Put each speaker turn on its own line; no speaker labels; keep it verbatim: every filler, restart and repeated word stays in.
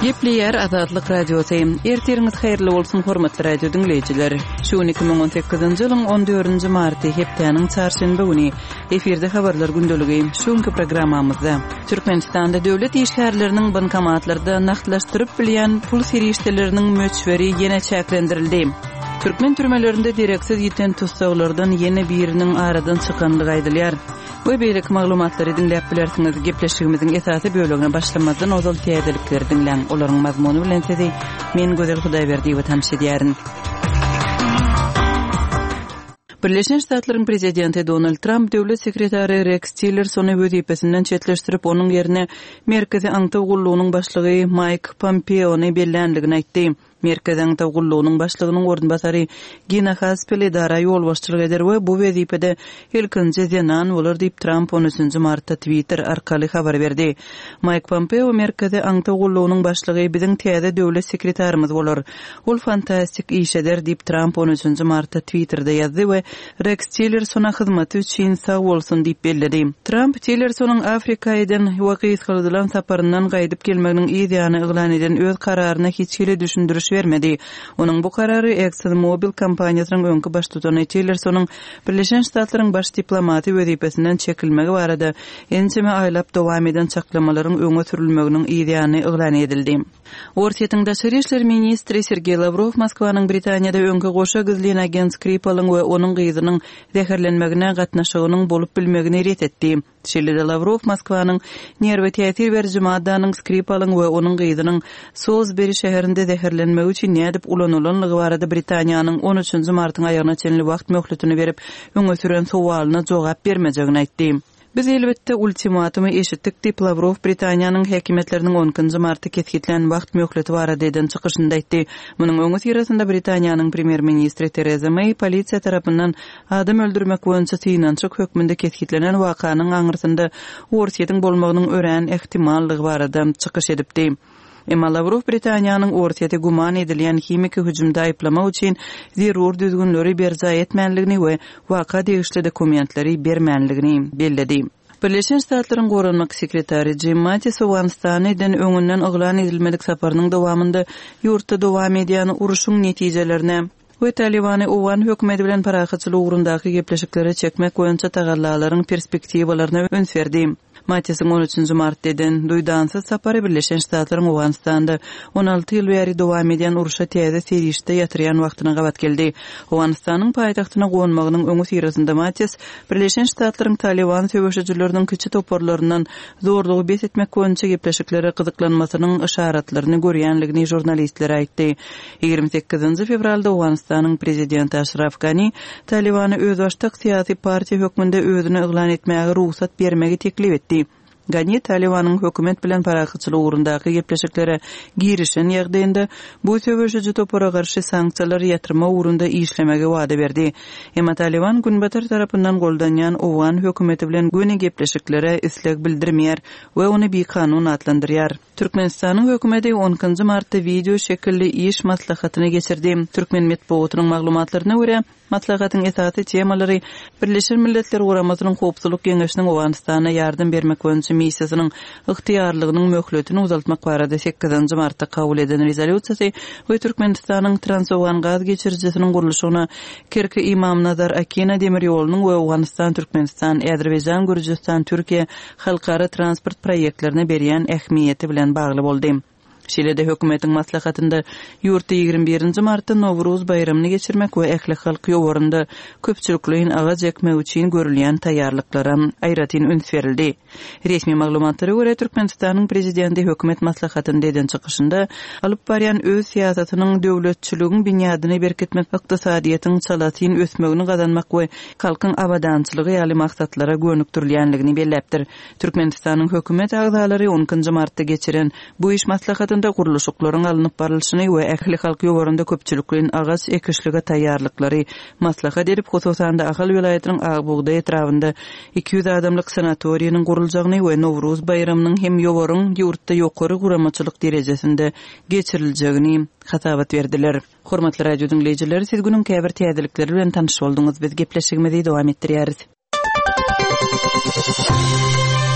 Gepleyer Azadlyk Radiosu. Erteriňiz haýyrly bolsun hormatly radio dinleýijiler. Şu iki bin on sekizinji ýylyň on dördünji marty hepdeniň çarşamba güni efirde habarlar gündöligi. Şuňky programmamyzda Türkmenistanda döwlet işgärleriniň bankomatlarda naqdlaşdyryp bilýän pul serişdeleriniň möçberi ýene çäklendirildi. Türkmen türmelerinde direksiz ýeten tutsaglardan ýene biriniň aradan çykanlygy aýdylýar. Bu beýleki maglumatlary dinläp bilersiňiz. Gepleşigimiziň esasy bölügine başlamazdan ozal täzelikleri dinläň. Olaryň mazmuny bilen sizi men Gözel Hudaýberdi we tanış edýärin. Birleşen Ştatlaryň prezidenti Donald Trump döwlet sekretary Rex Tillerson wezipesinden çetleşdirip onuň ýerine Merkezi Aňtaw Gullugynyň başlygy Mike Pompeo'ny bellenligini aýtdy. Merkezi Aňtaw Gullugynyň başlygynyň orunbasary Gina Haspel dara ýol başçylyk eder we bu wezipede ilkinji zenan bolar diýip Trump on üçünji martda Twitter arkaly habar berdi. Mike Pompeo Merkezi Aňtaw Gullugynyň başlygy biziň täze döwlet sekretarymyz bolar. Ol fantastik iş eder diýip Trump on üçünji martda Twitterda ýazdy we Rex Tillerson'a hyzmaty üçin sag bolsun diýip belledi. Trump Tillerson'un Afrikaýdan wagys kıldylan saparyndan gaýdyp gelmeginiň ýa-da eglan eden öz kararyna hiç kile düşündiriş vermedi. Onun bu kararı ExxonMobil kompaniýasynyň öňkü baş tutany Tillerson'un Birleşen Ştatlaryň baş diplomaty wezipesinden çekilmegi barada ençeme aýlap dowam eden çaklamalaryň öňe sürilmeginiň ýa-da eglan edildi. Ortiýetiň daşary işler ministri Sergey Lavrov Moskwanyň Britaniýada öňkü goşa gizlän agent Skripal'yň we onuň gyzynyň zäherlenmegine gatnaşygynyň bolup bilmegini ret etdi. Şeýle Lavrov Moskwanyň nerwe täsir berýän maddanyň Skripal'yň we onuň gyzynyň Salisbury şäherinde zäherlenmegi üçin nädip ulanylanlygy barada Britaniýanyň on üçünji martyň aýagyna çenli wagt möhletini berip öňe süren sowalyna jogap bermejegini aýtdy. Biz elbetde ultimatumy eşitdik diýip Lavrov Britaniýanyň häkimetläriniň on üçünji martda ketgitlen wagt möhleti barada eden çykyşynda aýtdy. Munyň öňe sirasynda Britaniýanyň premier ministri Theresa May polisiýa tarapyndan adam öldürmek boýunça synançyk hökmünde ketgitlenen wakanyň aňyrsynda ortiýetiň bolmagynyň ören ehtimallygy barada çykyş edipdi. Emma Lavrov Britaniýanyň ortiýete guman edilýän himiki hüjümde aýplamak üçin zerur düzgünleri berza etmänligini we waka degişli dokumentleri bermänligini belledi. Birleşen Ştatlaryň goranmak sekretary Jim Mattis Afganistanyň öňünden eglan edilmedik saparynyň dowamında ýurtda dowam edýän uruşyň netijelerine we Talibany Afgan hökümeti bilen parahatçylyk ugrundaky gepleşikleri çekmek boýunça tagallalaryň perspektiwalaryna öns berdi. Matisiň on üçünji martdan duýdansyz sapary Birleşen Ştatlaryň Afganistanda on alty ýyl bäri dowam edýän uruşa täze serişde ýatyrýan wagtyna gabat geldi. Afganistanyň paýtagtyna gonmagynyň öňü sirasynda Matis Birleşen Ştatlaryň Taliban söwüşçüleriniň kiçi toporlaryndan zorlugy bes etmek boýunça gepleşiklere gyzyklanmasynyň işaratlaryny görýänligini jurnalistlere aýtdy. ýygrimi sekizinji fevralda Afganistanyň prezidenti Ashraf Ghani Talibany öz başlyk syýasy partiýa hökmünde özüni eglan etmäge ruhsat bermegi teklip etdi. Ghani Talibanyň hökümet bilen parahatçylyk ugrundaky gepleşiklere girişen ýagdaýynda bu söwüşçü topora garşy sanksiýalar ýatyrma ugrunda işlemege wada berdi. Emma Taliban günbatar tarapyndan goldanýan Afgan hökümeti bilen göni gepleşiklere isleg bildirmeýär we ony bir kanun atlandyrýar. Türkmenistanyň hökümeti on üçünji martda video şekilli iş maslahatyny geçirdi. Türkmen medeniýetiniň maglumatlaryna görä, maslahatyň esasy temalary Birleşen Milletler Guramasynyň Howpsuzlyk Geňeşiniň Afganistana ýardym bermek boýunça missiýasynyň ygtyýarlygynyň möhletini uzaltmak barada sekizinji martda kabul eden rezolýusiýasy we Türkmenistanyň Trans-Afgan gaz geçirjisiniň guruluşyna Kirki İmam Nazar Akina demir ýolunyň we Awganistan, Türkmenistan, Äzerbaýjan, Gürjistan, Türkiýe halkara transport proýektlerine berýän ähmiýeti bilen bagly boldy. Şeýle-de hökümetiň maslahatynda ýurtda ýygrimi birinji martda Nowruz bayramyny geçirmek we ähli halk ýowarynda köpçülikliň agaz ekmek üçin görülýän taýýarlyklara aýratyn öns berildi. Resmi maglumatlara görä Türkmenistanyň prezidenti hökümet maslahatynda eden çykyşynda alyp barýan öz siýasatynyň döwletçiligiň binýadyny berkitmek, ykdysadyýatyň çalatyň ösmegini gazanmak we halkyň abadançylygy ýaly maksatlara gönükdirilýänligini belläpdir. Türkmenistanyň hökümet agzalary on üçünji martda geçiren bu iş maslahaty Ýa-da guruluşyklaryň alınıp barylşyny we ähli halk ýowarynda köpçülikliň agaz ekişlige taýýarlyklary maslahat edip, hususan da Ahal vilayatynyň Agbuğda etrafynda iki yüz adamlyk sanatoriýanyň guruljagyny we Nowruz bayramynyň hem ýowaryň ýurtda ýokary guramaçylyk derejesinde geçiriljegini hasabat berdiler. Hormatly radio dinleýijiler, siz günüň käbir täzelikleri bilen tanyş bolduňyz. Biz gepleşigimizi dowam etdirýäris.